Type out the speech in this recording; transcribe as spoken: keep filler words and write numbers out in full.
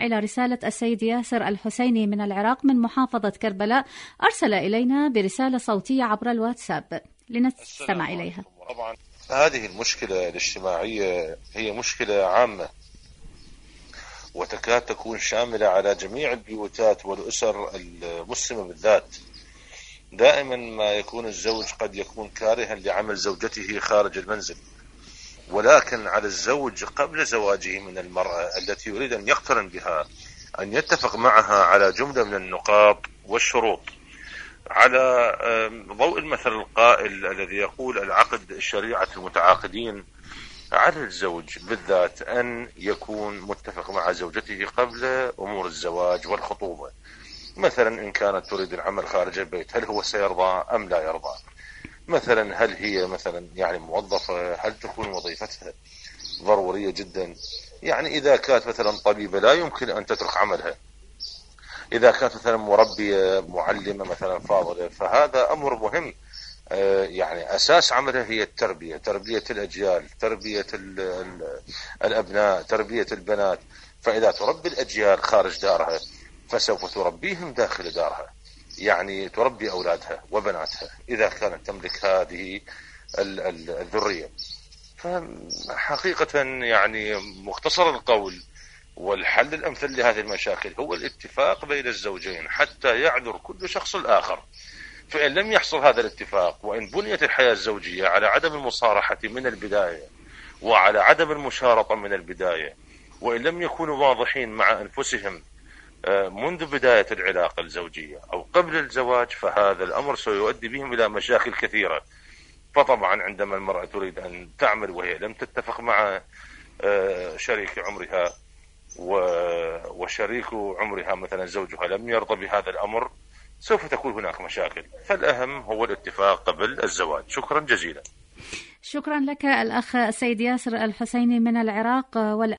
نستمع إلى رسالة السيد ياسر الحسيني من العراق من محافظة كربلاء، أرسل إلينا برسالة صوتية عبر الواتساب لنستمع إليها. طبعا هذه المشكلة الاجتماعية هي مشكلة عامة وتكاد تكون شاملة على جميع البيوتات والأسر المسلمة بالذات. دائما ما يكون الزوج قد يكون كارها لعمل زوجته خارج المنزل، ولكن على الزوج قبل زواجه من المرأة التي يريد أن يقترن بها أن يتفق معها على جملة من النقاط والشروط، على ضوء المثل القائل الذي يقول العقد شريعة المتعاقدين. على الزوج بالذات أن يكون متفق مع زوجته قبل أمور الزواج والخطوبة. مثلا إن كانت تريد العمل خارج البيت، هل هو سيرضى أم لا يرضى؟ مثلا هل هي مثلا يعني موظفة، هل تكون وظيفتها ضرورية جدا؟ يعني إذا كانت مثلا طبيبة لا يمكن أن تترك عملها، إذا كانت مثلا مربية معلمة مثلا فاضلة، فهذا أمر مهم. يعني أساس عملها هي التربية، تربية الأجيال، تربية الأبناء، تربية البنات. فإذا تربي الأجيال خارج دارها فسوف تربيهم داخل دارها، يعني تربي أولادها وبناتها إذا كانت تملك هذه الذرية. فحقيقة يعني مختصر القول والحل الأمثل لهذه المشاكل هو الاتفاق بين الزوجين حتى يعذر كل شخص الآخر. فإن لم يحصل هذا الاتفاق، وإن بنيت الحياة الزوجية على عدم المصارحة من البداية وعلى عدم المشارطة من البداية، وإن لم يكونوا واضحين مع أنفسهم منذ بداية العلاقة الزوجية أو قبل الزواج، فهذا الأمر سيؤدي بهم إلى مشاكل كثيرة. فطبعا عندما المرأة تريد أن تعمل وهي لم تتفق مع شريك عمرها وشريك عمرها مثلا زوجها لم يرضى بهذا الأمر، سوف تكون هناك مشاكل. فالأهم هو الاتفاق قبل الزواج. شكرا جزيلا. شكرا لك الأخ السيد ياسر الحسيني من العراق.